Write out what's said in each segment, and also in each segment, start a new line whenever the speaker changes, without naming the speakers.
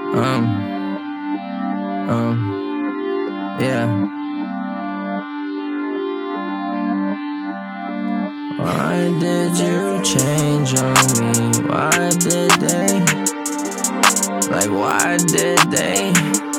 Yeah. Why did you change on me? Why did they? Like, why did they?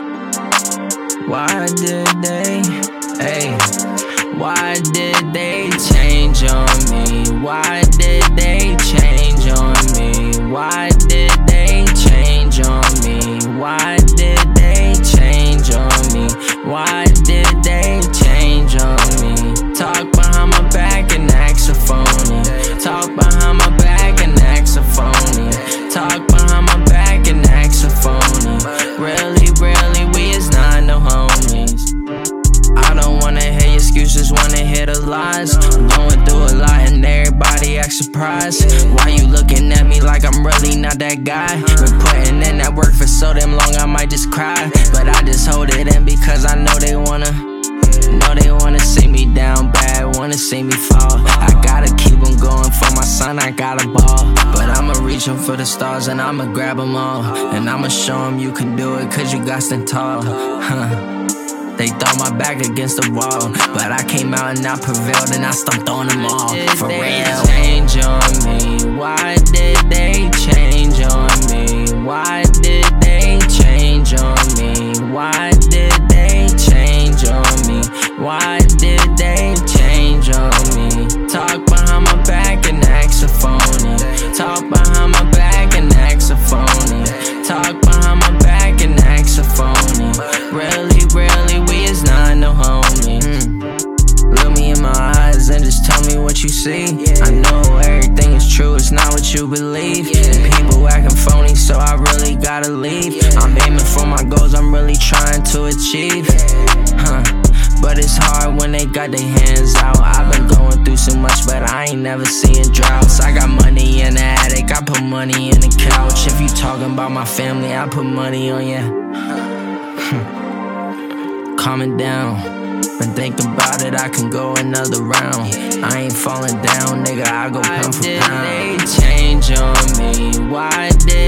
Why did they? Hey, why did they change on me? Why did they change on me? Why did they change on me? Why did they change on me? Why did they change on me? Talk behind my back and act so phony. Talk behind my back and act so phony. Talk behind my back and act so phony. Really, we is not no homies. I don't wanna hear excuses, wanna hear the lies. I'm going through a lot and everybody act surprised. Why you looking at me like I'm really not that guy? Been putting in that work for so damn long I might just cry. But I just hold it in because I know they wanna see me down bad, wanna see me fall. I gotta keep on going for my son, I got a ball. But I'ma reach up for the stars and I'ma grab them all. And I'ma show them you can do it cause you got stand tall. They throw my back against the wall, but I came out and I prevailed and I stomped on them all. For real. Change on me? Why did they change on me? Why did they change on me? Why did they change on me? Why did they change on me? Talk behind my back and act so phony. Talk behind my back and act so phony. Talk behind my back and act so phony. Really, we is not no homies. Look me in my eyes and just tell me what you see. I know everything is true, it's not what you believe. And people acting phony, so I really gotta leave. I'm aiming for my goals, I'm really trying to achieve. But it's hard when they got their hands out. I've been going through so much, but I ain't never seeing droughts. I got money in the attic, I put money in the couch. If you talking about my family, I put money on ya. Calming down, but think about it, I can go another round. I ain't falling down, nigga, I go pound for pound. Why did they change on me? Why did